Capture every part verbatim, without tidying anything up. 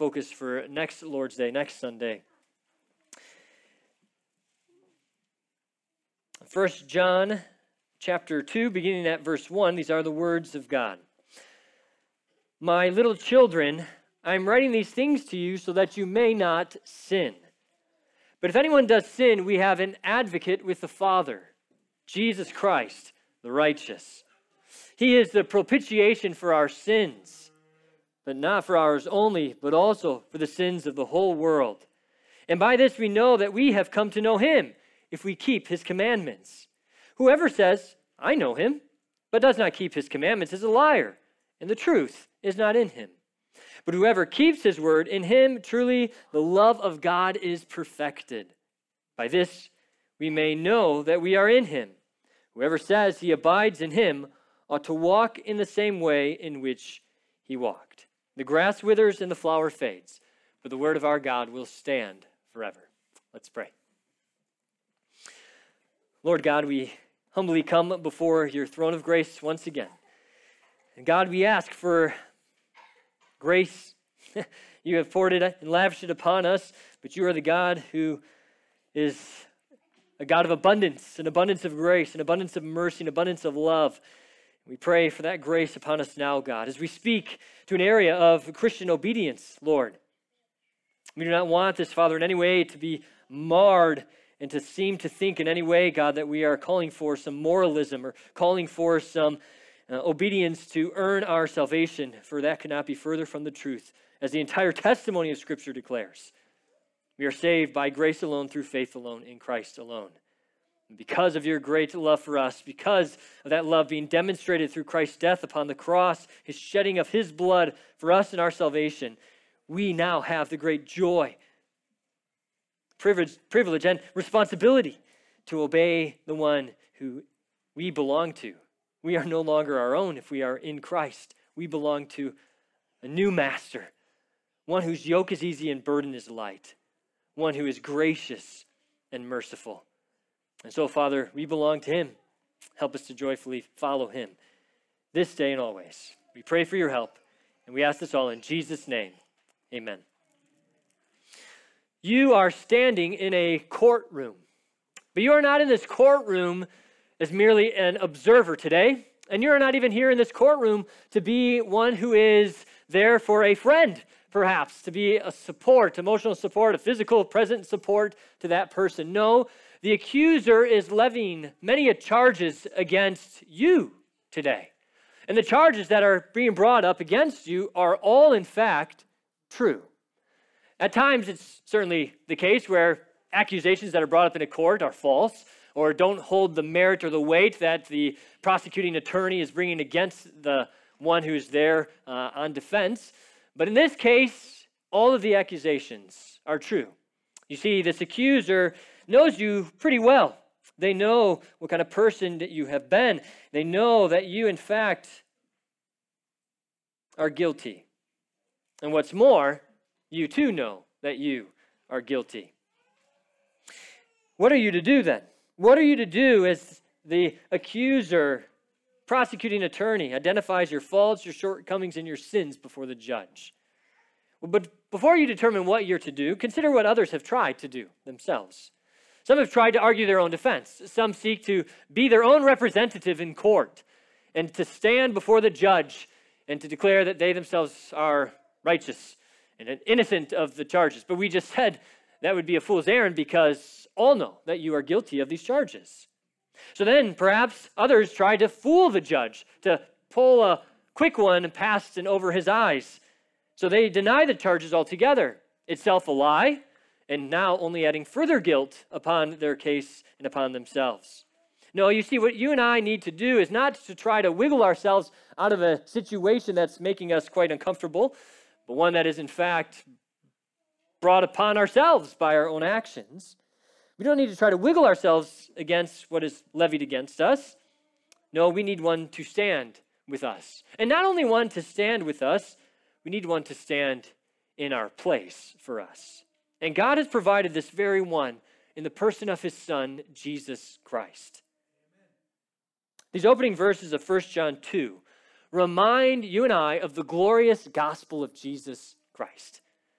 focus for next Lord's Day, next Sunday. First John chapter two, beginning at verse one, these are the words of God. My little children, I am writing these things to you so that you may not sin. But if anyone does sin, we have an advocate with the Father, Jesus Christ, the righteous. He is the propitiation for our sins, but not for ours only, but also for the sins of the whole world. And by this we know that we have come to know him, if we keep his commandments. Whoever says, I know him, but does not keep his commandments is a liar, and the truth is not in him. But whoever keeps his word, in him truly the love of God is perfected. By this we may know that we are in him. Whoever says he abides in him ought to walk in the same way in which he walked. The grass withers and the flower fades, but the word of our God will stand forever. Let's pray. Lord God, we humbly come before your throne of grace once again. And God, we ask for grace. You have poured it and lavished it upon us, but you are the God who is a God of abundance, an abundance of grace, an abundance of mercy, an abundance of love. We pray for that grace upon us now, God, as we speak to an area of Christian obedience, Lord. We do not want this, Father, in any way to be marred and to seem to think in any way, God, that we are calling for some moralism or calling for some uh, obedience to earn our salvation, for that cannot be further from the truth, as the entire testimony of Scripture declares. We are saved by grace alone, through faith alone, in Christ alone. And because of your great love for us, because of that love being demonstrated through Christ's death upon the cross, his shedding of his blood for us and our salvation, we now have the great joy, privilege, privilege and responsibility to obey the one who we belong to. We are no longer our own if we are in Christ. We belong to a new master, one whose yoke is easy and burden is light, one who is gracious and merciful. And so, Father, we belong to him. Help us to joyfully follow him this day and always. We pray for your help, and we ask this all in Jesus' name. Amen. You are standing in a courtroom, but you are not in this courtroom as merely an observer today, and you are not even here in this courtroom to be one who is there for a friend, perhaps, to be a support, emotional support, a physical present support to that person. No, the accuser is levying many charges against you today, and the charges that are being brought up against you are all, in fact, true. At times, it's certainly the case where accusations that are brought up in a court are false or don't hold the merit or the weight that the prosecuting attorney is bringing against the one who's there uh, on defense. But in this case, all of the accusations are true. You see, this accuser knows you pretty well. They know what kind of person that you have been. They know that you, in fact, are guilty. And what's more, you too know that you are guilty. What are you to do then? What are you to do as the accuser, prosecuting attorney, identifies your faults, your shortcomings, and your sins before the judge? But before you determine what you're to do, consider what others have tried to do themselves. Some have tried to argue their own defense. Some seek to be their own representative in court and to stand before the judge and to declare that they themselves are righteous and innocent of the charges. But we just said that would be a fool's errand because all know that you are guilty of these charges. So then perhaps others try to fool the judge, to pull a quick one past and over his eyes. So they deny the charges altogether, itself a lie, and now only adding further guilt upon their case and upon themselves. No, you see, what you and I need to do is not to try to wiggle ourselves out of a situation that's making us quite uncomfortable, but one that is in fact brought upon ourselves by our own actions. We don't need to try to wiggle ourselves against what is levied against us. No, we need one to stand with us. And not only one to stand with us, we need one to stand in our place for us. And God has provided this very one in the person of his Son, Jesus Christ. Amen. These opening verses of First John two remind you and I of the glorious gospel of Jesus Christ.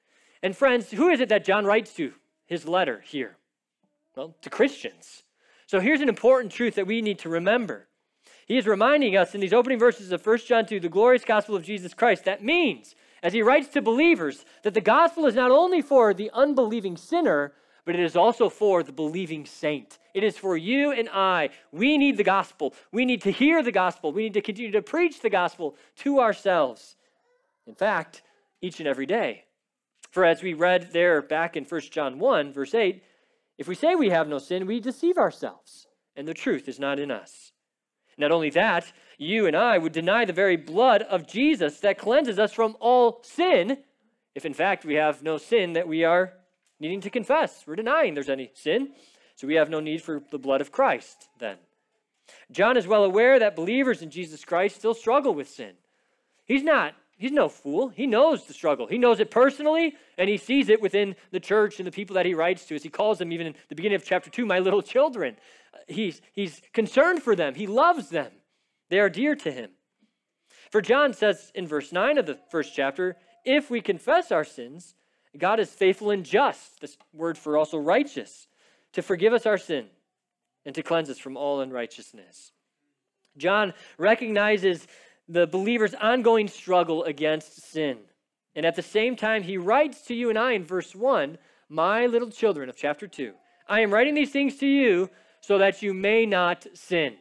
And friends, who is it that John writes to his letter here? Well, to Christians. So here's an important truth that we need to remember. He is reminding us in these opening verses of First John two, the glorious gospel of Jesus Christ. That means, as he writes to believers, that the gospel is not only for the unbelieving sinner, but it is also for the believing saint. It is for you and I. We need the gospel. We need to hear the gospel. We need to continue to preach the gospel to ourselves. In fact, each and every day. For as we read there back in First John one, verse eight, if we say we have no sin, we deceive ourselves, and the truth is not in us. Not only that, you and I would deny the very blood of Jesus that cleanses us from all sin, if in fact we have no sin that we are needing to confess. We're denying there's any sin, so we have no need for the blood of Christ then. John is well aware that believers in Jesus Christ still struggle with sin. He's not, he's no fool. He knows the struggle. He knows it personally, and he sees it within the church and the people that he writes to, as he calls them even in the beginning of chapter two, my little children. He's, he's concerned for them. He loves them. They are dear to him. For John says in verse nine of the first chapter, if we confess our sins, God is faithful and just, this word for also righteous, to forgive us our sin and to cleanse us from all unrighteousness. John recognizes the believer's ongoing struggle against sin. And at the same time, he writes to you and I in verse one, my little children of chapter two, I am writing these things to you so that you may not sin.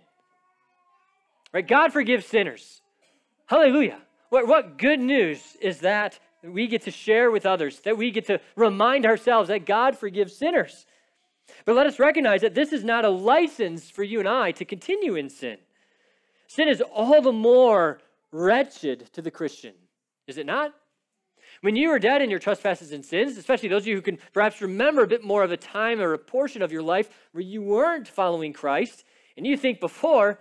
Right? God forgives sinners. Hallelujah. What, what good news is that we get to share with others, that we get to remind ourselves that God forgives sinners. But let us recognize that this is not a license for you and I to continue in sin. Sin is all the more wretched to the Christian, is it not? When you are dead in your trespasses and sins, especially those of you who can perhaps remember a bit more of a time or a portion of your life where you weren't following Christ, and you think before,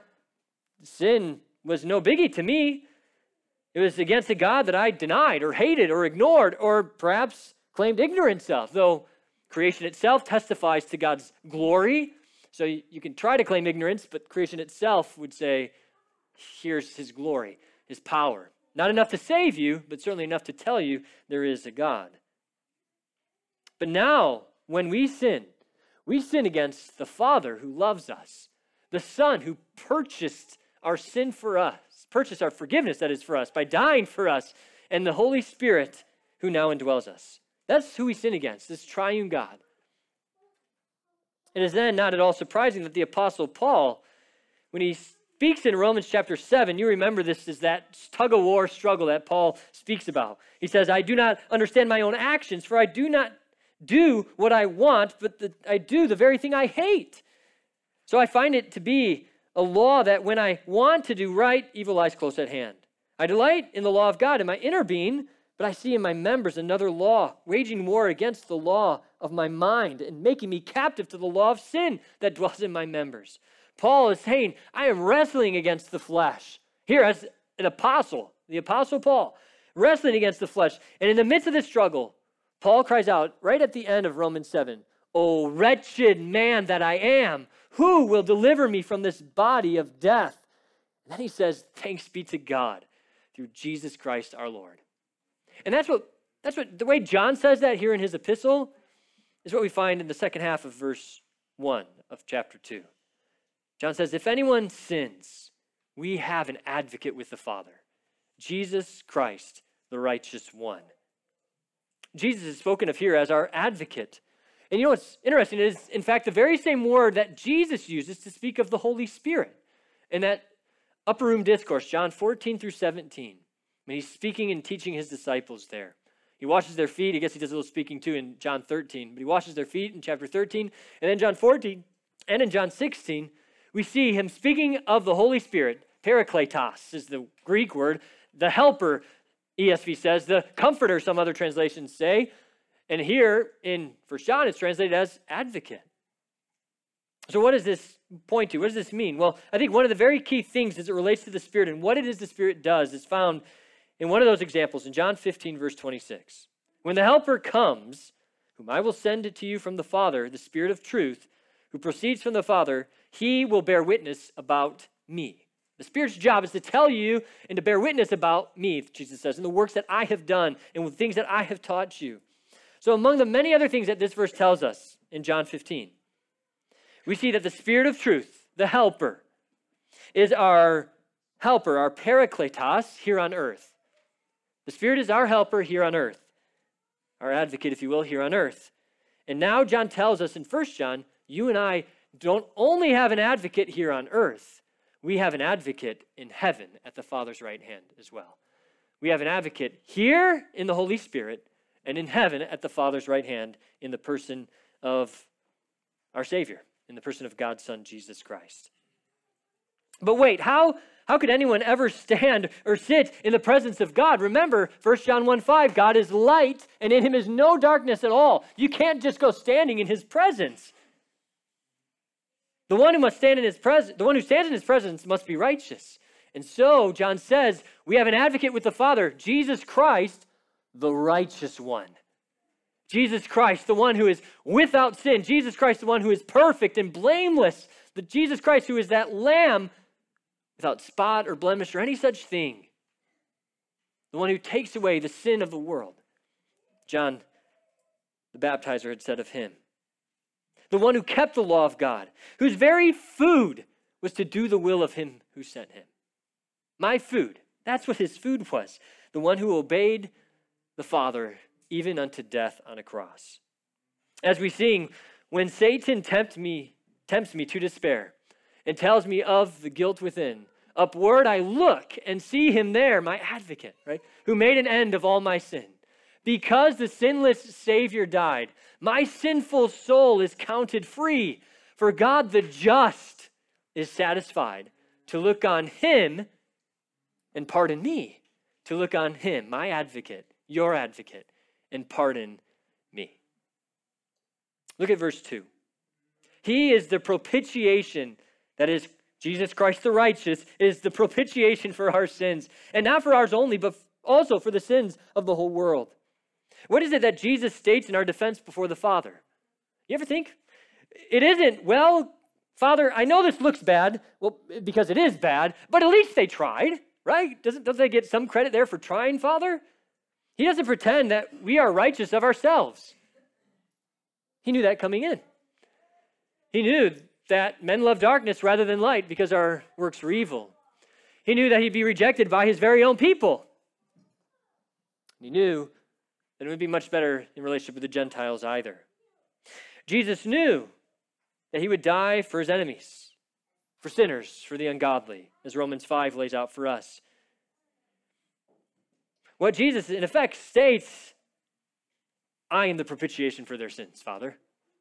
sin was no biggie to me. It was against a God that I denied or hated or ignored or perhaps claimed ignorance of, though creation itself testifies to God's glory. So you can try to claim ignorance, but creation itself would say, here's his glory, his power. Not enough to save you, but certainly enough to tell you there is a God. But now, when we sin, we sin against the Father who loves us, the Son who purchased our sin for us, purchased our forgiveness, that is, for us, by dying for us, and the Holy Spirit who now indwells us. That's who we sin against, this triune God. It is then not at all surprising that the Apostle Paul, when he speaks in Romans chapter seven, you remember this is that tug-of-war struggle that Paul speaks about. He says, I do not understand my own actions, for I do not do what I want, but the, I do the very thing I hate. So I find it to be a law that when I want to do right, evil lies close at hand. I delight in the law of God in my inner being, but I see in my members another law, waging war against the law of my mind and making me captive to the law of sin that dwells in my members. Paul is saying, I am wrestling against the flesh. Here as an apostle, the apostle Paul, wrestling against the flesh. And in the midst of this struggle, Paul cries out right at the end of Romans seven, O wretched man that I am, who will deliver me from this body of death? And then he says, thanks be to God through Jesus Christ our Lord. And that's what, that's what the way John says that here in his epistle is what we find in the second half of verse one of chapter two. John says, if anyone sins, we have an advocate with the Father, Jesus Christ, the righteous one. Jesus is spoken of here as our advocate. And you know what's interesting is, in fact, the very same word that Jesus uses to speak of the Holy Spirit in that upper room discourse, John fourteen through seventeen, when he's speaking and teaching his disciples there. He washes their feet. I guess he does a little speaking too in John thirteen, but he washes their feet in chapter thirteen. And then John fourteen and in John sixteen, we see him speaking of the Holy Spirit. Parakletos is the Greek word. The helper, E S V says. The comforter, some other translations say. And here in First John, it's translated as advocate. So what does this point to? What does this mean? Well, I think one of the very key things as it relates to the Spirit and what it is the Spirit does is found in one of those examples in John fifteen, verse twenty-six. When the helper comes, whom I will send it to you from the Father, the Spirit of truth, who proceeds from the Father, he will bear witness about me. The Spirit's job is to tell you and to bear witness about me, Jesus says, and the works that I have done and the things that I have taught you. So among the many other things that this verse tells us in John fifteen, we see that the Spirit of truth, the helper, is our helper, our parakletos here on earth. The Spirit is our helper here on earth, our advocate, if you will, here on earth. And now John tells us in First John, you and I don't only have an advocate here on earth, we have an advocate in heaven at the Father's right hand as well. We have an advocate here in the Holy Spirit and in heaven at the Father's right hand in the person of our Savior, in the person of God's Son, Jesus Christ. But wait, how, how could anyone ever stand or sit in the presence of God? Remember, First John one five, God is light, and in him is no darkness at all. You can't just go standing in his presence. The one who must stand in his presence, the one who stands in his presence must be righteous. And so, John says, we have an advocate with the Father, Jesus Christ, the righteous one. Jesus Christ, the one who is without sin. Jesus Christ, the one who is perfect and blameless. The Jesus Christ who is that lamb without spot or blemish or any such thing. The one who takes away the sin of the world. John, the baptizer, had said of him. The one who kept the law of God, whose very food was to do the will of him who sent him. My food, that's what his food was. The one who obeyed the Father even unto death on a cross. As we sing, when Satan tempts me, tempts me to despair and tells me of the guilt within, upward I look and see him there, my advocate, right? Who made an end of all my sin. Because the sinless Savior died, my sinful soul is counted free. For God the just is satisfied to look on him and pardon me. To look on him, my advocate, your advocate, and pardon me. Look at verse two. He is the propitiation, that is, Jesus Christ the righteous, is the propitiation for our sins. And not for ours only, but also for the sins of the whole world. What is it that Jesus states in our defense before the Father? You ever think? It isn't, well, Father, I know this looks bad, well, because it is bad, but at least they tried, right? Doesn't, doesn't they get some credit there for trying, Father? He doesn't pretend that we are righteous of ourselves. He knew that coming in. He knew that men love darkness rather than light because our works were evil. He knew that he'd be rejected by his very own people. He knew that it would be much better in relationship with the Gentiles either. Jesus knew that he would die for his enemies, for sinners, for the ungodly, as Romans five lays out for us. What Jesus, in effect, states, I am the propitiation for their sins, Father.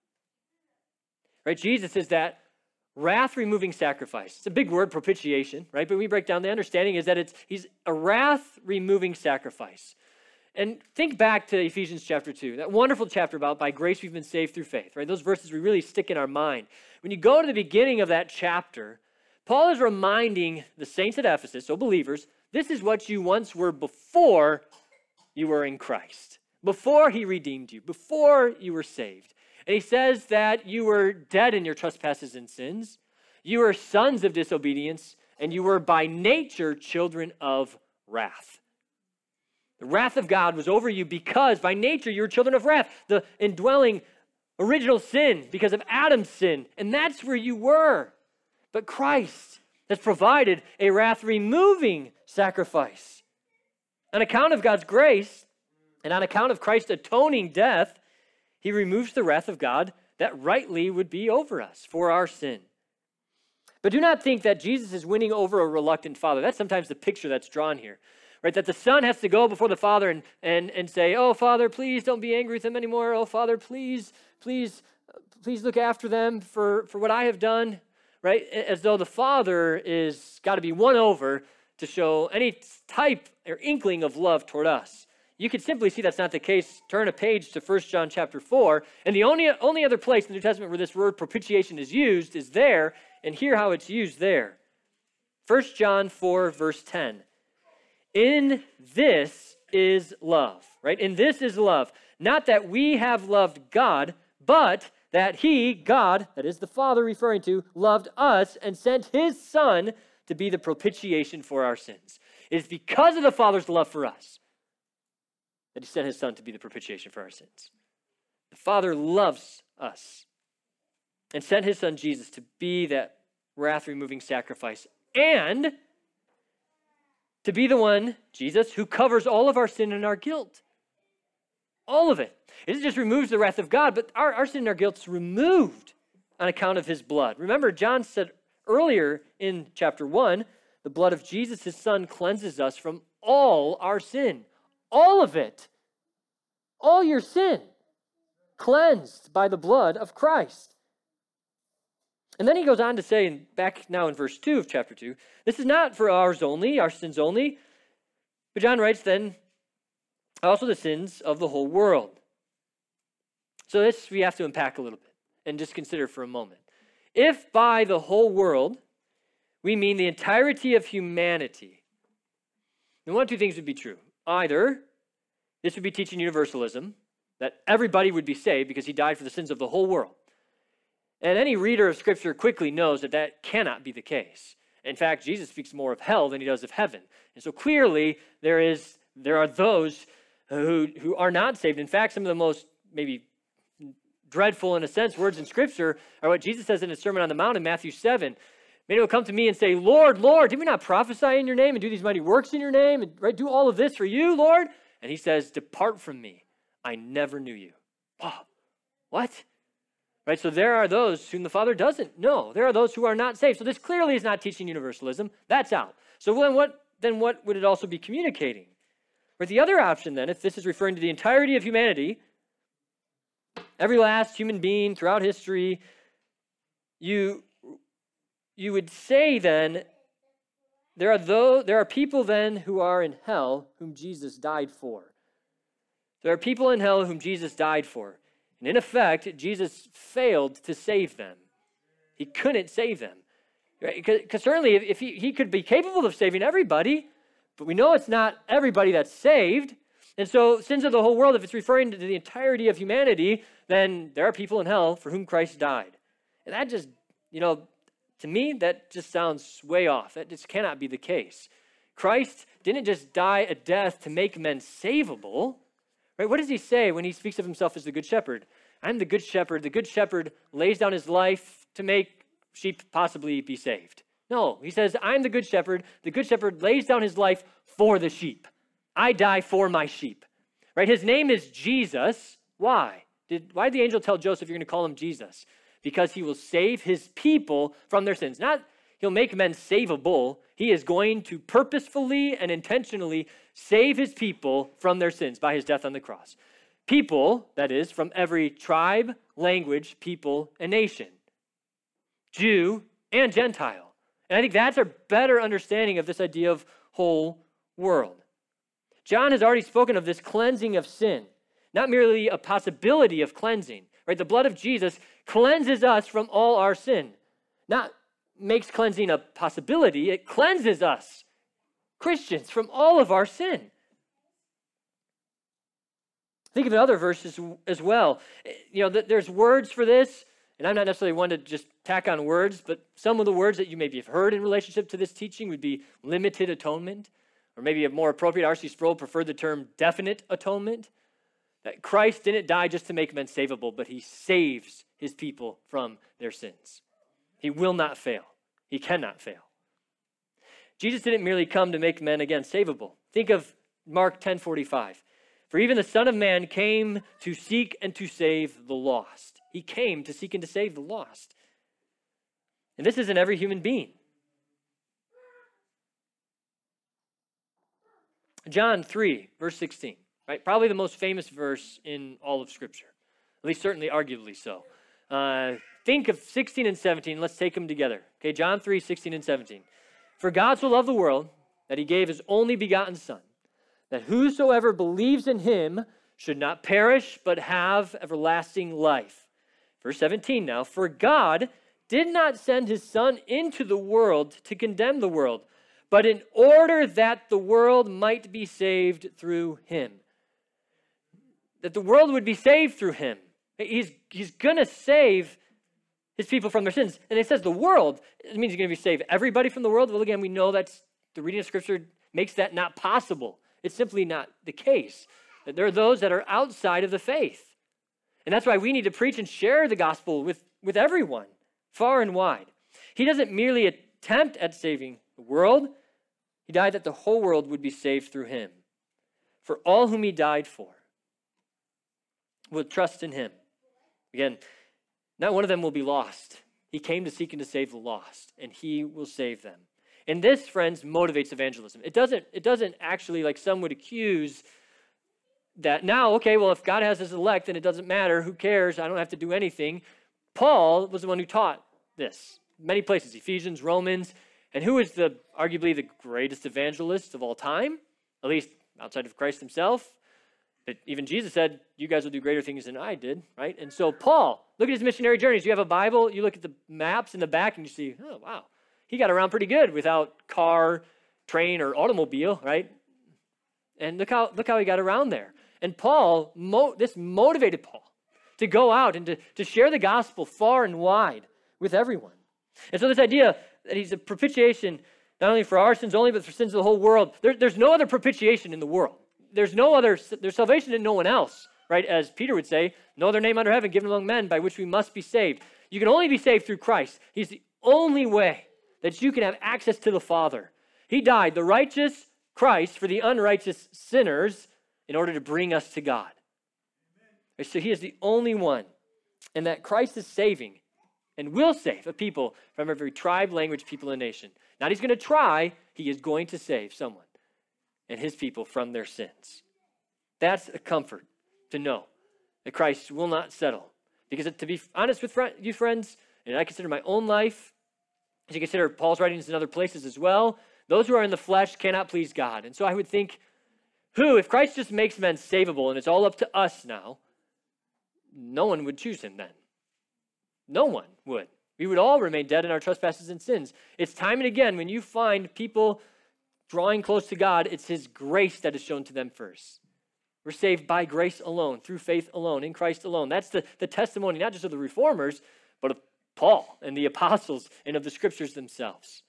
Right? Jesus is that wrath-removing sacrifice. It's a big word, propitiation, right? But when we break down, the understanding is that it's he's a wrath-removing sacrifice. And think back to Ephesians chapter two, that wonderful chapter about by grace we've been saved through faith, right? Those verses we really stick in our mind. When you go to the beginning of that chapter, Paul is reminding the saints at Ephesus, so believers, this is what you once were before you were in Christ, before he redeemed you, before you were saved. And he says that you were dead in your trespasses and sins, you were sons of disobedience, and you were by nature children of wrath. The wrath of God was over you because by nature you were children of wrath, the indwelling original sin because of Adam's sin. And that's where you were. But Christ has provided a wrath-removing sacrifice. On account of God's grace and on account of Christ's atoning death, he removes the wrath of God that rightly would be over us for our sin. But do not think that Jesus is winning over a reluctant father. That's sometimes the picture that's drawn here. Right, that the son has to go before the father and, and, and say, oh, Father, please don't be angry with them anymore. Oh, Father, please, please, please look after them for, for what I have done. Right, as though the father is got to be won over to show any type or inkling of love toward us. You can simply see that's not the case. Turn a page to First John chapter four, and the only, only other place in the New Testament where this word propitiation is used is there, and hear how it's used there. First John four, verse ten. In this is love, right? In this is love. Not that we have loved God, but that he, God, that is the Father referring to, loved us and sent his Son to be the propitiation for our sins. It is because of the Father's love for us that he sent his Son to be the propitiation for our sins. The Father loves us and sent his son Jesus to be that wrath-removing sacrifice and to be the one, Jesus, who covers all of our sin and our guilt. All of it. It just removes the wrath of God, but our, our sin and our guilt is removed on account of his blood. Remember, John said earlier in chapter one, the blood of Jesus, his son, cleanses us from all our sin. All of it. All your sin. Cleansed by the blood of Christ. And then he goes on to say, and back now in verse two of chapter two, this is not for ours only, our sins only. But John writes then, also the sins of the whole world. So this we have to unpack a little bit and just consider for a moment. If by the whole world we mean the entirety of humanity, then one of two things would be true. Either this would be teaching universalism, that everybody would be saved because he died for the sins of the whole world. And any reader of Scripture quickly knows that that cannot be the case. In fact, Jesus speaks more of hell than he does of heaven. And so clearly there is there are those who, who are not saved. In fact, some of the most maybe dreadful, in a sense, words in Scripture are what Jesus says in his Sermon on the Mount in Matthew seven. Many will come to me and say, Lord, Lord, did we not prophesy in your name and do these mighty works in your name and right, do all of this for you, Lord? And he says, depart from me. I never knew you. Wow. What? Right, so there are those whom the Father doesn't know. There are those who are not saved. So this clearly is not teaching universalism. That's out. So then what, then what would it also be communicating? Right, the other option then, if this is referring to the entirety of humanity, every last human being throughout history, you, you would say then, there are, those, there are people then who are in hell whom Jesus died for. There are people in hell whom Jesus died for. And in effect, Jesus failed to save them. He couldn't save them. Because right? certainly if he, he could be capable of saving everybody, but we know it's not everybody that's saved. And so sins of the whole world, if it's referring to the entirety of humanity, then there are people in hell for whom Christ died. And that just, you know, to me, that just sounds way off. That just cannot be the case. Christ didn't just die a death to make men savable. Right? What does he say when he speaks of himself as the good shepherd? I'm the good shepherd. The good shepherd lays down his life to make sheep possibly be saved. No, he says, I'm the good shepherd. The good shepherd lays down his life for the sheep. I die for my sheep. Right? His name is Jesus. Why? Did, why did the angel tell Joseph you're going to call him Jesus? Because he will save his people from their sins. Not he'll make men savable. He is going to purposefully and intentionally save his people from their sins by his death on the cross. People, that is, from every tribe, language, people, and nation. Jew and Gentile. And I think that's a better understanding of this idea of whole world. John has already spoken of this cleansing of sin, not merely a possibility of cleansing. Right? The blood of Jesus cleanses us from all our sin. Not makes cleansing a possibility, it cleanses us, Christians, from all of our sin. Think of other verses as well. You know, there's words for this, and I'm not necessarily one to just tack on words, but some of the words that you maybe have heard in relationship to this teaching would be limited atonement, or maybe a more appropriate, R C Sproul preferred the term definite atonement. That Christ didn't die just to make men savable, but he saves his people from their sins. He will not fail. He cannot fail. Jesus didn't merely come to make men again savable. Think of Mark ten forty-five. For even the Son of Man came to seek and to save the lost. He came to seek and to save the lost. And this is in every human being. John three, verse sixteen. Right? Probably the most famous verse in all of Scripture. At least certainly arguably so. Uh, think of sixteen and seventeen. Let's take them together. Okay, John three, sixteen and seventeen. For God so loved the world that he gave his only begotten Son, that whosoever believes in him should not perish but have everlasting life. Verse seventeen now. For God did not send his Son into the world to condemn the world, but in order that the world might be saved through him. That the world would be saved through him. He's, he's going to save his people from their sins. And it says the world, it means he's going to be save everybody from the world. Well, again, we know that's the reading of Scripture makes that not possible. It's simply not the case. That there are those that are outside of the faith. And that's why we need to preach and share the gospel with, with everyone, far and wide. He doesn't merely attempt at saving the world. He died that the whole world would be saved through him. For all whom he died for will trust in him. Again, not one of them will be lost. He came to seek and to save the lost, and he will save them. And this, friends, motivates evangelism. It doesn't, it doesn't actually, like some would accuse, that now, okay, well, if God has his elect, then it doesn't matter. Who cares? I don't have to do anything. Paul was the one who taught this. Many places, Ephesians, Romans. And who is the arguably the greatest evangelist of all time? At least outside of Christ himself. But even Jesus said, you guys will do greater things than I did, right? And so Paul, look at his missionary journeys. You have a Bible, you look at the maps in the back, and you see, oh, wow. He got around pretty good without car, train, or automobile, right? And look how, look how he got around there. And Paul, mo- this motivated Paul to go out and to, to share the gospel far and wide with everyone. And so this idea that he's a propitiation, not only for our sins only, but for sins of the whole world. There, there's no other propitiation in the world. There's no other, there's salvation in no one else, right? As Peter would say, no other name under heaven given among men by which we must be saved. You can only be saved through Christ. He's the only way that you can have access to the Father. He died, the righteous Christ, for the unrighteous sinners in order to bring us to God. Amen. So he is the only one, and that Christ is saving and will save a people from every tribe, language, people, and nation. Not he's going to try, he is going to save someone and his people from their sins. That's a comfort to know that Christ will not settle. Because to be honest with you friends, and I consider my own life, as you consider Paul's writings in other places as well, those who are in the flesh cannot please God. And so I would think, who, if Christ just makes men savable and it's all up to us now, no one would choose him then. No one would. We would all remain dead in our trespasses and sins. It's time and again when you find people drawing close to God, it's his grace that is shown to them first. We're saved by grace alone, through faith alone, in Christ alone. That's the, the testimony not just of the reformers, but of Paul and the apostles and of the scriptures themselves.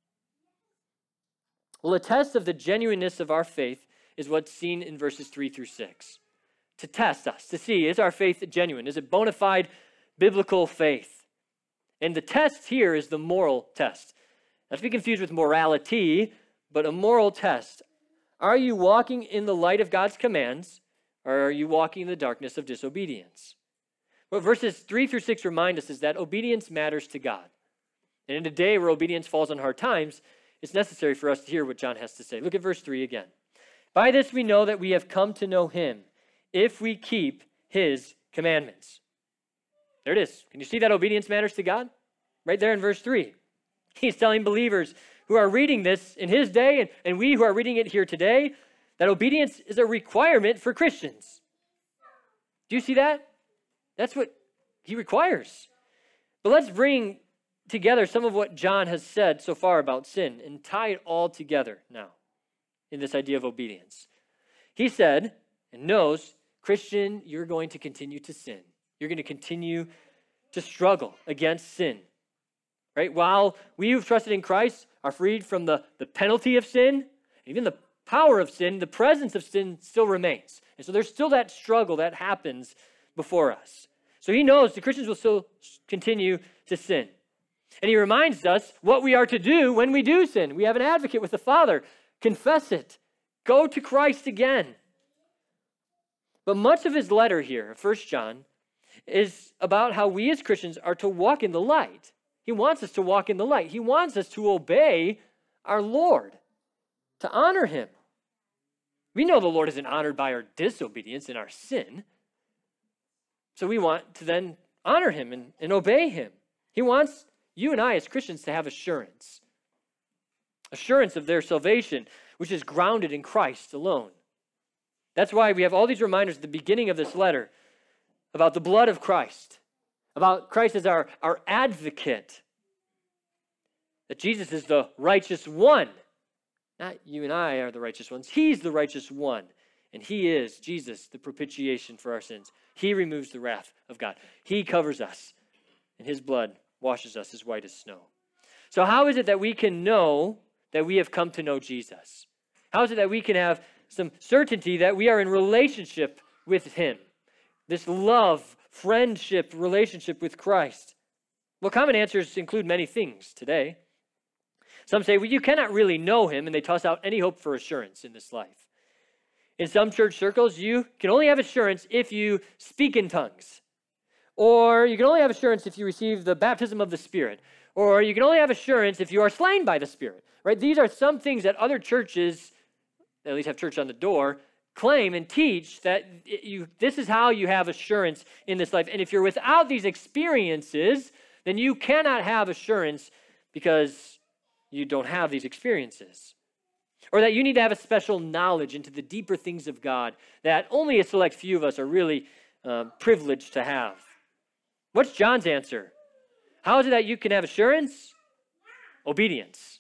Well, a test of the genuineness of our faith is what's seen in verses three through six. To test us, to see, is our faith genuine? Is it bona fide biblical faith? And the test here is the moral test. Not to be confused with morality, but a moral test. Are you walking in the light of God's commands, or are you walking in the darkness of disobedience? What verses three through six remind us is that obedience matters to God. And in a day where obedience falls on hard times, it's necessary for us to hear what John has to say. Look at verse three again. By this we know that we have come to know him, if we keep his commandments. There it is. Can you see that obedience matters to God? Right there in verse three. He's telling believers who are reading this in his day, and, and we who are reading it here today, that obedience is a requirement for Christians. Do you see that? That's what he requires. But let's bring together some of what John has said so far about sin and tie it all together now in this idea of obedience. He said and knows, Christian, you're going to continue to sin. You're going to continue to struggle against sin. Right? While we who've trusted in Christ are freed from the, the penalty of sin, even the power of sin, the presence of sin still remains. And so there's still that struggle that happens before us. So he knows the Christians will still continue to sin. And he reminds us what we are to do when we do sin. We have an advocate with the Father. Confess it. Go to Christ again. But much of his letter here, First John, is about how we as Christians are to walk in the light. He wants us to walk in the light. He wants us to obey our Lord, to honor him. We know the Lord isn't honored by our disobedience and our sin. So we want to then honor him and, and obey him. He wants you and I as Christians to have assurance. Assurance of their salvation, which is grounded in Christ alone. That's why we have all these reminders at the beginning of this letter about the blood of Christ, about Christ as our, our advocate, that Jesus is the righteous one. Not you and I are the righteous ones. He's the righteous one. And he is, Jesus, the propitiation for our sins. He removes the wrath of God. He covers us, and his blood washes us as white as snow. So how is it that we can know that we have come to know Jesus? How is it that we can have some certainty that we are in relationship with him? This love friendship, relationship with Christ? Well, common answers include many things today. Some say, well, you cannot really know him, and they toss out any hope for assurance in this life. In some church circles, you can only have assurance if you speak in tongues. Or you can only have assurance if you receive the baptism of the Spirit. Or you can only have assurance if you are slain by the Spirit. Right? These are some things that other churches, at least have church on the door, claim and teach that you. This is how you have assurance in this life. And if you're without these experiences, then you cannot have assurance because you don't have these experiences. Or that you need to have a special knowledge into the deeper things of God that only a select few of us are really uh, privileged to have. What's John's answer? How is it that you can have assurance? Obedience.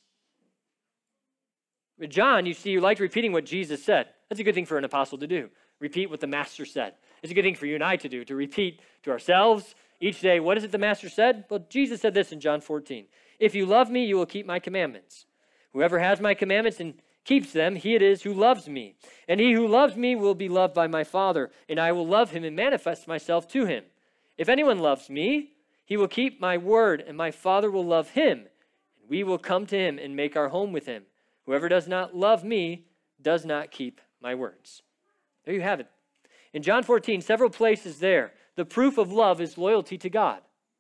With John, you see, you liked repeating what Jesus said. That's a good thing for an apostle to do. Repeat what the master said. It's a good thing for you and I to do, to repeat to ourselves each day, what is it the master said? Well, Jesus said this in John fourteen. If you love me, you will keep my commandments. Whoever has my commandments and keeps them, he it is who loves me. And he who loves me will be loved by my Father, and I will love him and manifest myself to him. If anyone loves me, he will keep my word, and my Father will love him, and we will come to him and make our home with him. Whoever does not love me does not keep my words. There you have it. In John fourteen, several places there, the proof of love is loyalty to God.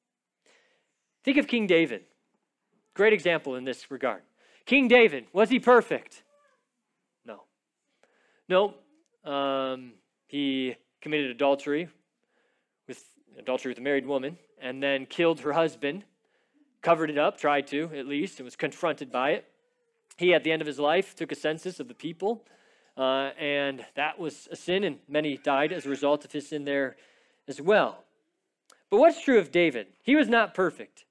Think of King David. Great example in this regard. King David, was he perfect? No. No. Um, he committed adultery with adultery with a married woman, and then killed her husband, covered it up, tried to at least, and was confronted by it. He, at the end of his life, took a census of the people, uh, and that was a sin, and many died as a result of his sin there as well. But what's true of David? He was not perfect,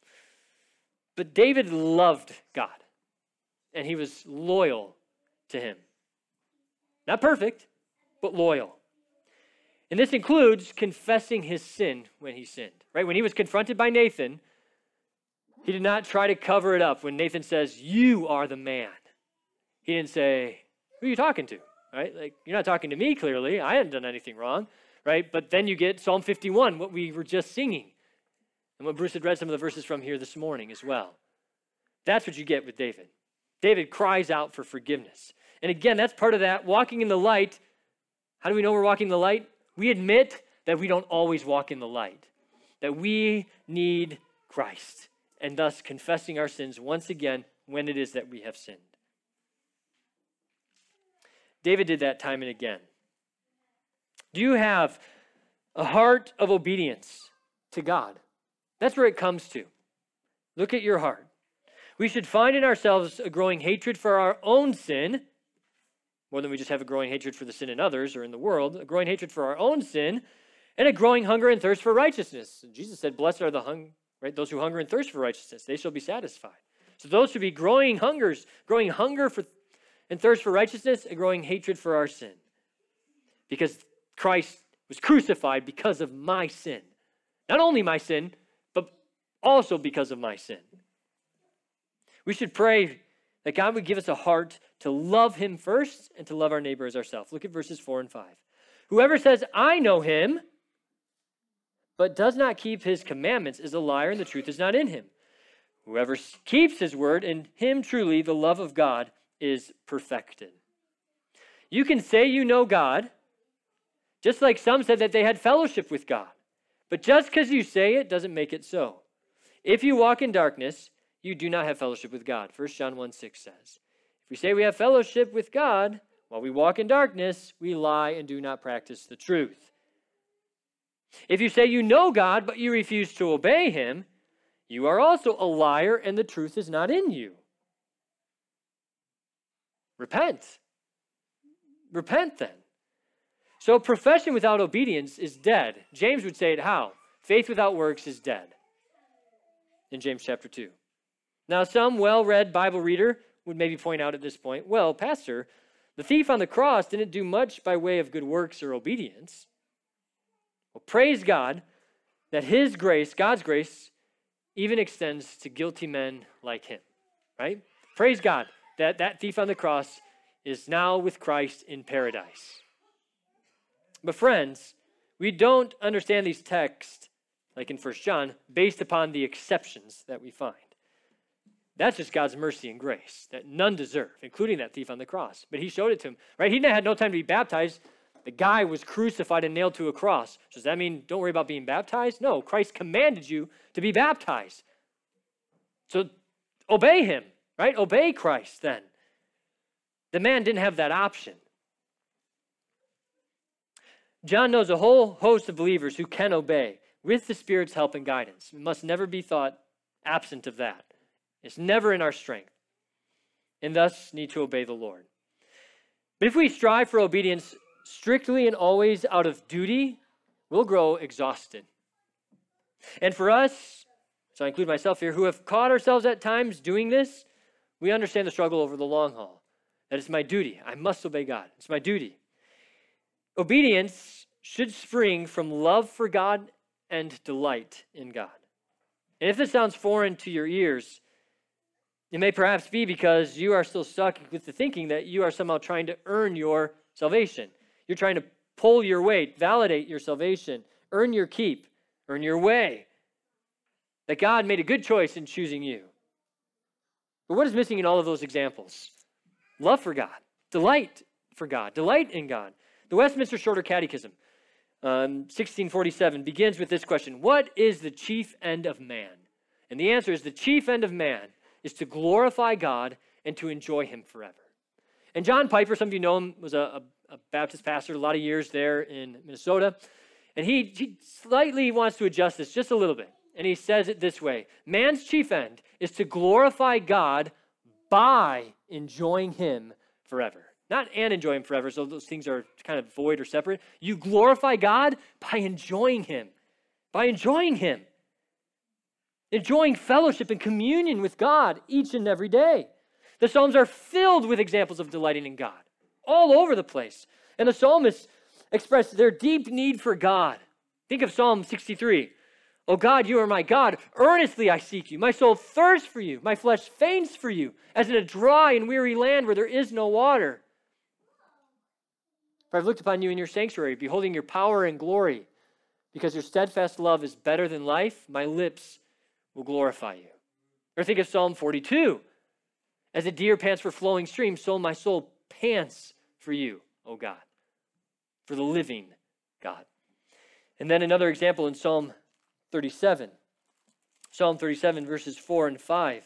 but David loved God, and he was loyal to him. Not perfect, but loyal. And this includes confessing his sin when he sinned, right? When he was confronted by Nathan, he did not try to cover it up. When Nathan says, you are the man, he didn't say, who are you talking to, right? Like, you're not talking to me, clearly. I hadn't done anything wrong, right? But then you get Psalm fifty-one, what we were just singing, and what Bruce had read some of the verses from here this morning as well. That's what you get with David. David cries out for forgiveness. And again, that's part of that walking in the light. How do we know we're walking in the light? We admit that we don't always walk in the light, that we need Christ, and thus confessing our sins once again when it is that we have sinned. David did that time and again. Do you have a heart of obedience to God? That's where it comes to. Look at your heart. We should find in ourselves a growing hatred for our own sin, more than we just have a growing hatred for the sin in others or in the world, a growing hatred for our own sin, and a growing hunger and thirst for righteousness. Jesus said, blessed are the hung, right? Those who hunger and thirst for righteousness, they shall be satisfied. So those should be growing hungers, growing hunger for and thirst for righteousness, a growing hatred for our sin. Because Christ was crucified because of my sin. Not only my sin, but also because of my sin. We should pray that God would give us a heart to love him first and to love our neighbor as ourselves. Look at verses four and five. Whoever says, I know him, but does not keep his commandments is a liar, and the truth is not in him. Whoever keeps his word, in him truly the love of God is perfected. You can say you know God, just like some said that they had fellowship with God. But just because you say it doesn't make it so. If you walk in darkness, you do not have fellowship with God. First John one six says, if we say we have fellowship with God while we walk in darkness, we lie and do not practice the truth. If you say you know God, but you refuse to obey him, you are also a liar, and the truth is not in you. Repent. Repent then. So profession without obedience is dead. James would say it how? Faith without works is dead. In James chapter two. Now some well-read Bible reader would maybe point out at this point, well, Pastor, the thief on the cross didn't do much by way of good works or obedience. Well, praise God that his grace, God's grace, even extends to guilty men like him, right? Praise God that that thief on the cross is now with Christ in paradise. But friends, We don't understand these texts, like in First John, based upon the exceptions that we find. That's just God's mercy and grace that none deserve, including that thief on the cross. But he showed it to him, right? He had no time to be baptized. The guy was crucified and nailed to a cross. So does that mean don't worry about being baptized? No, Christ commanded you to be baptized. So obey him, right? Obey Christ then. The man didn't have that option. John knows a whole host of believers who can obey with the Spirit's help and guidance. It must never be thought absent of that. It's never in our strength, and thus need to obey the Lord. But if we strive for obedience strictly and always out of duty, we'll grow exhausted. And for us, so I include myself here, who have caught ourselves at times doing this, we understand the struggle over the long haul. That it's my duty. I must obey God. It's my duty. Obedience should spring from love for God and delight in God. And if this sounds foreign to your ears, it may perhaps be because you are still stuck with the thinking that you are somehow trying to earn your salvation. You're trying to pull your weight, validate your salvation, earn your keep, earn your way. That God made a good choice in choosing you. But what is missing in all of those examples? Love for God, delight for God, delight in God. The Westminster Shorter Catechism, um, sixteen forty-seven, begins with this question: what is the chief end of man? And the answer is the chief end of man is to glorify God and to enjoy him forever. And John Piper, some of you know him, was a, a, a Baptist pastor, a lot of years there in Minnesota. And he, he slightly wants to adjust this just a little bit. And he says it this way: man's chief end is to glorify God by enjoying him forever. Not and enjoy him forever, so those things are kind of void or separate. You glorify God by enjoying him, by enjoying him. Enjoying fellowship and communion with God each and every day. The Psalms are filled with examples of delighting in God, all over the place. And the psalmists express their deep need for God. Think of Psalm sixty-three. Oh God, you are my God. Earnestly I seek you. My soul thirsts for you. My flesh faints for you, as in a dry and weary land where there is no water. For I've looked upon you in your sanctuary, beholding your power and glory. Because your steadfast love is better than life, my lips will glorify you. Or think of Psalm forty-two. As a deer pants for flowing streams, so my soul pants for you, O God, for the living God. And then another example in Psalm thirty-seven. Psalm thirty-seven, verses four and five.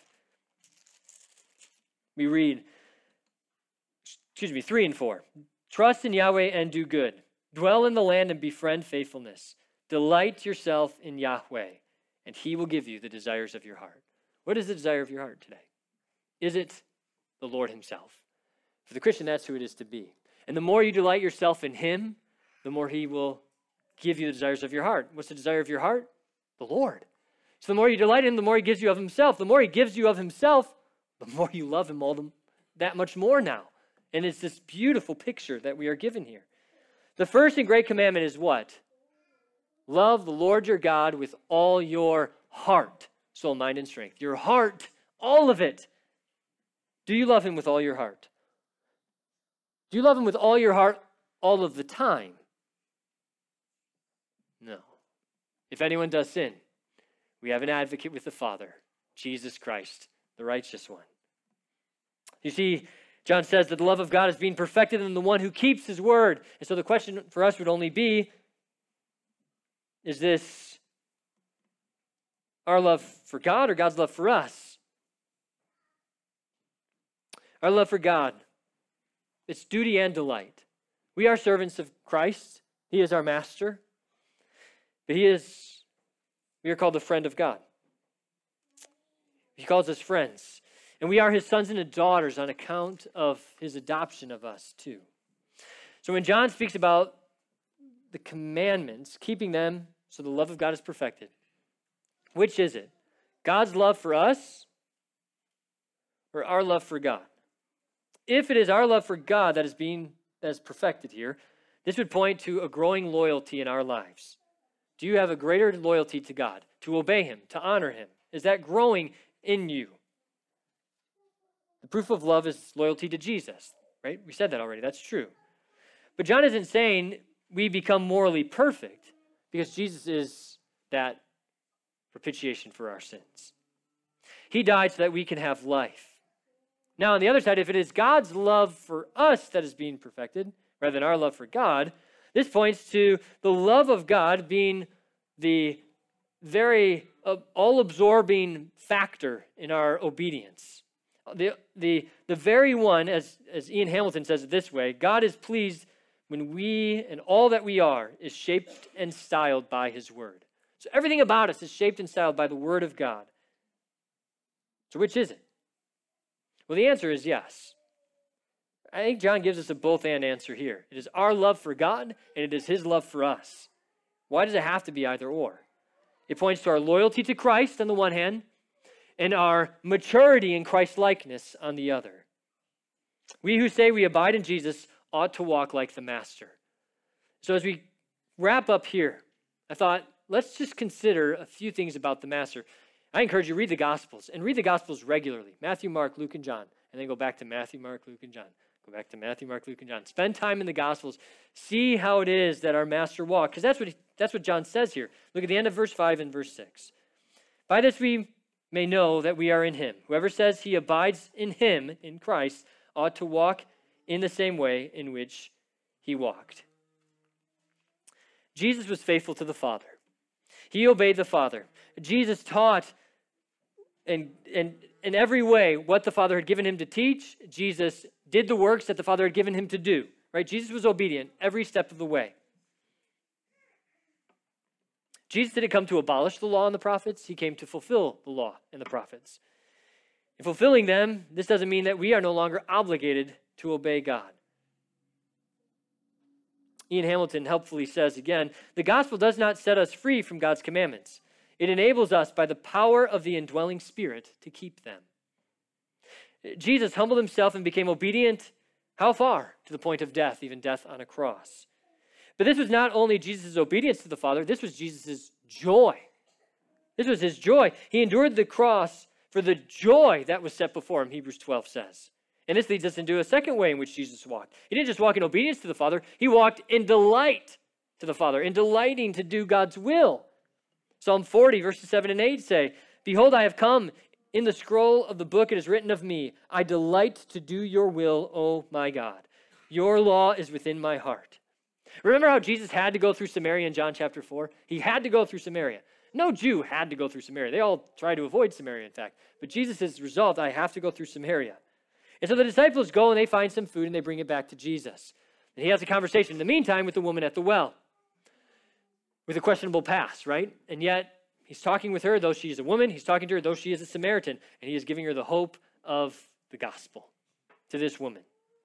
We read, excuse me, three and four. Trust in Yahweh and do good. Dwell in the land and befriend faithfulness. Delight yourself in Yahweh, and he will give you the desires of your heart. What is the desire of your heart today? Is it the Lord himself? For the Christian, that's who it is to be. And the more you delight yourself in him, the more he will give you the desires of your heart. What's the desire of your heart? The Lord. So the more you delight in him, the more he gives you of himself. The more he gives you of himself, the more you love him all the, that much more now. And it's this beautiful picture that we are given here. The first and great commandment is what? Love the Lord your God with all your heart, soul, mind, and strength. Your heart, all of it. Do you love him with all your heart? Do you love him with all your heart all of the time? No. If anyone does sin, we have an advocate with the Father, Jesus Christ, the righteous one. You see, John says that the love of God is being perfected in the one who keeps his word. And so the question for us would only be, is this our love for God or God's love for us? Our love for God, it's duty and delight. We are servants of Christ. He is our master. But he is, we are called the friend of God. He calls us friends. And we are his sons and daughters on account of his adoption of us too. So when John speaks about the commandments, keeping them so the love of God is perfected, which is it? God's love for us or our love for God? If it is our love for God that is being that is perfected here, this would point to a growing loyalty in our lives. Do you have a greater loyalty to God, to obey him, to honor him? Is that growing in you? The proof of love is loyalty to Jesus, right? We said that already. That's true. But John isn't saying we become morally perfect. Because Jesus is that propitiation for our sins. He died so that we can have life. Now, on the other side, if it is God's love for us that is being perfected, rather than our love for God, this points to the love of God being the very uh, all-absorbing factor in our obedience. The, the, the very one, as, as Ian Hamilton says it this way, God is pleased when we and all that we are is shaped and styled by his word. So everything about us is shaped and styled by the word of God. So which is it? Well, the answer is yes. I think John gives us a both and answer here. It is our love for God and it is his love for us. Why does it have to be either or? It points to our loyalty to Christ on the one hand and our maturity in Christ's likeness on the other. We who say we abide in Jesus ought to walk like the Master. So as we wrap up here, I thought, let's just consider a few things about the Master. I encourage you to read the Gospels, and read the Gospels regularly. Matthew, Mark, Luke, and John. And then go back to Matthew, Mark, Luke, and John. Go back to Matthew, Mark, Luke, and John. Spend time in the Gospels. See how it is that our Master walked. Because that's what, he, that's what John says here. Look at the end of verse five and verse six. By this we may know that we are in him. Whoever says he abides in him, in Christ, ought to walk in the same way in which he walked. Jesus was faithful to the Father. He obeyed the Father. Jesus taught in, in, in every way what the Father had given him to teach. Jesus did the works that the Father had given him to do. Right? Jesus was obedient every step of the way. Jesus didn't come to abolish the law and the prophets. He came to fulfill the law and the prophets. In fulfilling them, this doesn't mean that we are no longer obligated to obey God. Ian Hamilton helpfully says again, the gospel does not set us free from God's commandments. It enables us by the power of the indwelling Spirit to keep them. Jesus humbled himself and became obedient. How far? To the point of death, even death on a cross. But this was not only Jesus' obedience to the Father, this was Jesus' joy. This was his joy. He endured the cross for the joy that was set before him, Hebrews twelve says. And this leads us into a second way in which Jesus walked. He didn't just walk in obedience to the Father, he walked in delight to the Father, in delighting to do God's will. Psalm forty, verses seven and eight say, behold, I have come. In the scroll of the book it is written of me, I delight to do your will, O my God. Your law is within my heart. Remember how Jesus had to go through Samaria in John chapter four? He had to go through Samaria. No Jew had to go through Samaria. They all tried to avoid Samaria, in fact. But Jesus has resolved, I have to go through Samaria. And so the disciples go and they find some food and they bring it back to Jesus. And he has a conversation in the meantime with the woman at the well with a questionable past, right? And yet he's talking with her, though she is a woman. He's talking to her, though she is a Samaritan. And he is giving her the hope of the gospel to this woman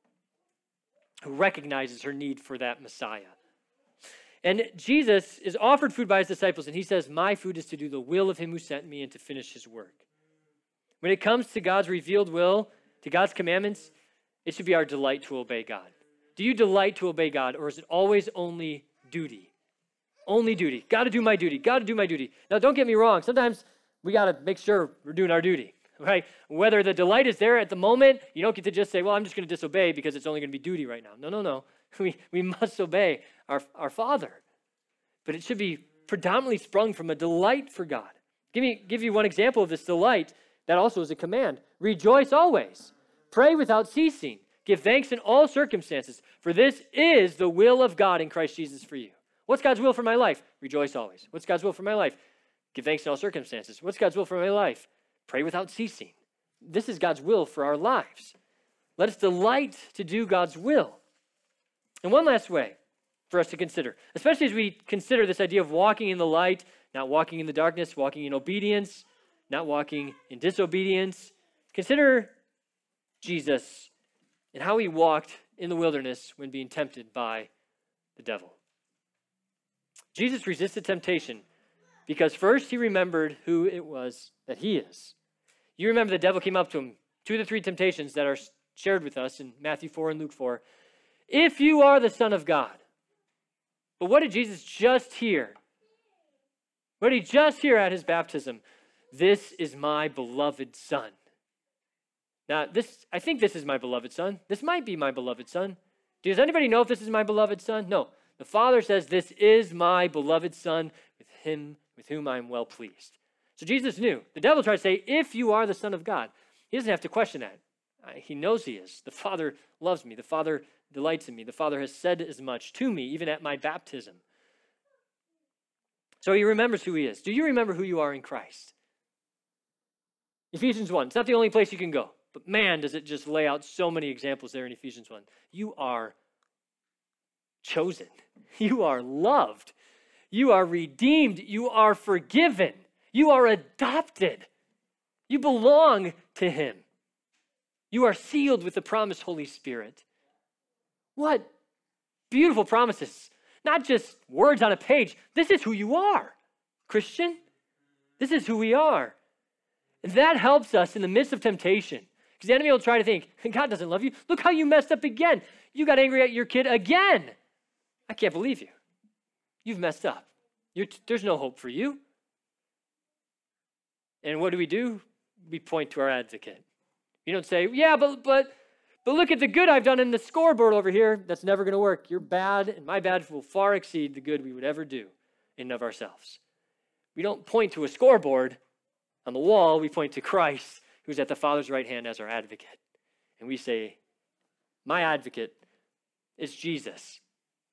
who recognizes her need for that Messiah. And Jesus is offered food by his disciples, and he says, my food is to do the will of him who sent me and to finish his work. When it comes to God's revealed will, to God's commandments, it should be our delight to obey God. Do you delight to obey God, or is it always only duty? Only duty. Got to do my duty. Got to do my duty. Now, don't get me wrong. Sometimes we got to make sure we're doing our duty, right? Whether the delight is there at the moment, you don't get to just say, well, I'm just going to disobey because it's only going to be duty right now. No, no, no. We, we must obey our, our Father. But it should be predominantly sprung from a delight for God. Give me, give you one example of this delight that also is a command. Rejoice always. Pray without ceasing. Give thanks in all circumstances, for this is the will of God in Christ Jesus for you. What's God's will for my life? Rejoice always. What's God's will for my life? Give thanks in all circumstances. What's God's will for my life? Pray without ceasing. This is God's will for our lives. Let us delight to do God's will. And one last way for us to consider, especially as we consider this idea of walking in the light, not walking in the darkness, walking in obedience, not walking in disobedience. Consider Jesus and how he walked in the wilderness when being tempted by the devil. Jesus resisted temptation because first he remembered who it was that he is. You remember the devil came up to him, two of the three temptations that are shared with us in Matthew four and Luke four. If you are the Son of God. But what did Jesus just hear? What did he just hear at his baptism? This is my beloved Son. Now, this I think this is my beloved Son. This might be my beloved Son. Does anybody know if this is my beloved Son? No. The Father says, this is my beloved Son, with him, with whom I am well pleased. So Jesus knew. The devil tried to say, if you are the Son of God. He doesn't have to question that. Uh, he knows he is. The Father loves me. The Father delights in me. The Father has said as much to me, even at my baptism. So he remembers who he is. Do you remember who you are in Christ? Ephesians one. It's not the only place you can go. But man, does it just lay out so many examples there in Ephesians one. You are chosen. You are loved. You are redeemed. You are forgiven. You are adopted. You belong to him. You are sealed with the promised Holy Spirit. What beautiful promises. Not just words on a page. This is who you are, Christian. This is who we are. And that helps us in the midst of temptation. Because the enemy will try to think, God doesn't love you. Look how you messed up again. You got angry at your kid again. I can't believe you. You've messed up. You're t- there's no hope for you. And what do we do? We point to our advocate. You don't say, yeah, but but but look at the good I've done in the scoreboard over here. That's never going to work. Your bad and my bad will far exceed the good we would ever do in and of ourselves. We don't point to a scoreboard on the wall. We point to Christ, who's at the Father's right hand as our advocate. And we say, my advocate is Jesus.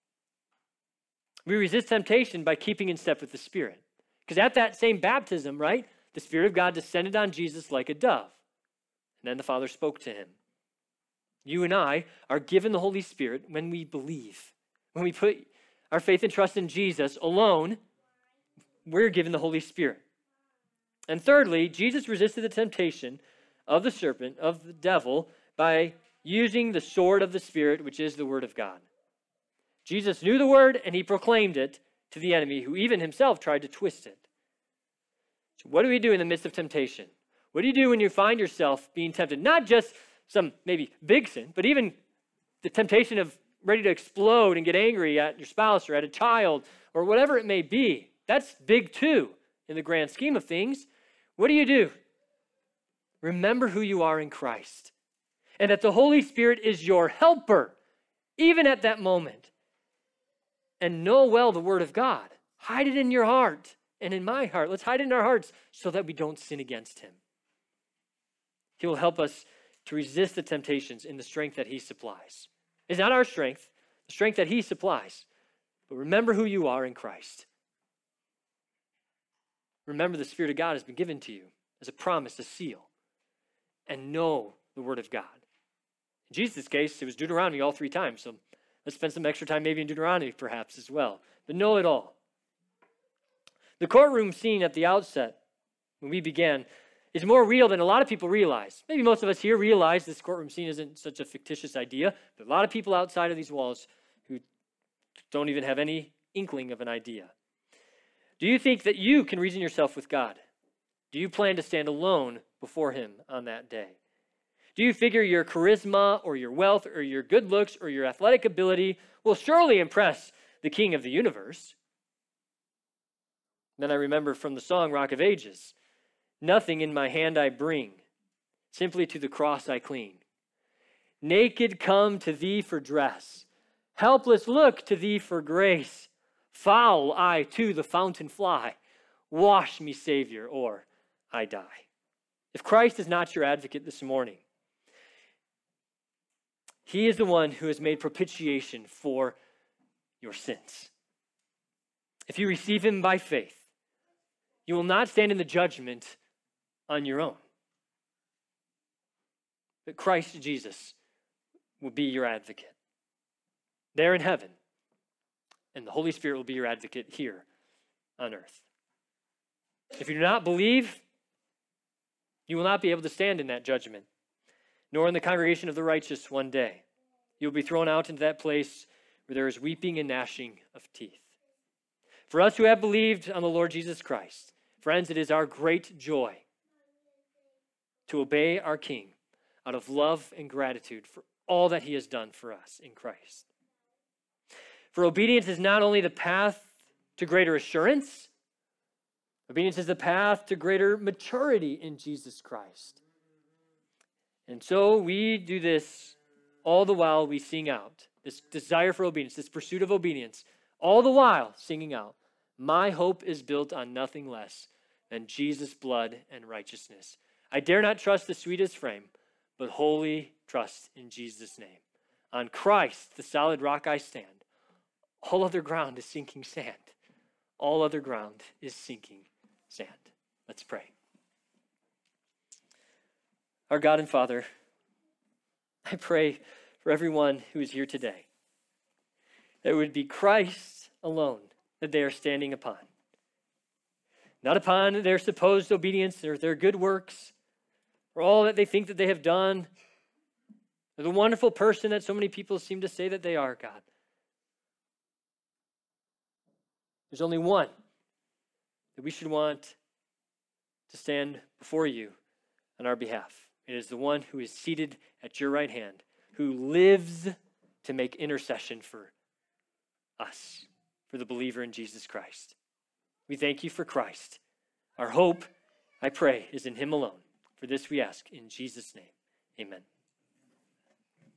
We resist temptation by keeping in step with the Spirit. Because at that same baptism, right, the Spirit of God descended on Jesus like a dove. And then the Father spoke to him. You and I are given the Holy Spirit when we believe. When we put our faith and trust in Jesus alone, we're given the Holy Spirit. And thirdly, Jesus resisted the temptation of the serpent, of the devil, by using the sword of the Spirit, which is the Word of God. Jesus knew the Word, and he proclaimed it to the enemy, who even himself tried to twist it. So what do we do in the midst of temptation? What do you do when you find yourself being tempted? Not just some maybe big sin, but even the temptation of ready to explode and get angry at your spouse or at a child or whatever it may be. That's big too in the grand scheme of things. What do you do? Remember who you are in Christ and that the Holy Spirit is your helper, even at that moment. And know well the Word of God. Hide it in your heart and in my heart. Let's hide it in our hearts so that we don't sin against him. He will help us to resist the temptations in the strength that he supplies. It's not our strength, the strength that he supplies. But remember who you are in Christ. Remember the Spirit of God has been given to you as a promise, a seal. And know the Word of God. In Jesus' case, it was Deuteronomy all three times. So let's spend some extra time maybe in Deuteronomy perhaps as well. But know it all. The courtroom scene at the outset, when we began, is more real than a lot of people realize. Maybe most of us here realize this courtroom scene isn't such a fictitious idea, but a lot of people outside of these walls who don't even have any inkling of an idea. Do you think that you can reason yourself with God? Do you plan to stand alone before him on that day? Do you figure your charisma or your wealth or your good looks or your athletic ability will surely impress the King of the universe? Then I remember from the song Rock of Ages, nothing in my hand I bring, simply to the cross I cling. Naked come to thee for dress, helpless look to thee for grace. Foul I to the fountain fly, wash me, Savior, or I die. If Christ is not your advocate this morning, he is the one who has made propitiation for your sins. If you receive him by faith, you will not stand in the judgment on your own. But Christ Jesus will be your advocate there in heaven, and the Holy Spirit will be your advocate here on earth. If you do not believe, you will not be able to stand in that judgment, nor in the congregation of the righteous one day. You will be thrown out into that place where there is weeping and gnashing of teeth. For us who have believed on the Lord Jesus Christ, friends, it is our great joy to obey our King out of love and gratitude for all that he has done for us in Christ. For obedience is not only the path to greater assurance, obedience is the path to greater maturity in Jesus Christ. And so we do this all the while we sing out this desire for obedience, this pursuit of obedience all the while singing out, my hope is built on nothing less than Jesus' blood and righteousness. I dare not trust the sweetest frame, but wholly trust in Jesus' name. On Christ, the solid rock I stand. All other ground is sinking sand. All other ground is sinking sand. Let's pray. Our God and Father, I pray for everyone who is here today, that it would be Christ alone that they are standing upon. Not upon their supposed obedience or their good works, or all that they think that they have done, or the wonderful person that so many people seem to say that they are, God. There's only one that we should want to stand before you on our behalf. It is the one who is seated at your right hand, who lives to make intercession for us, for the believer in Jesus Christ. We thank you for Christ. Our hope, I pray, is in him alone. For this we ask in Jesus' name. Amen.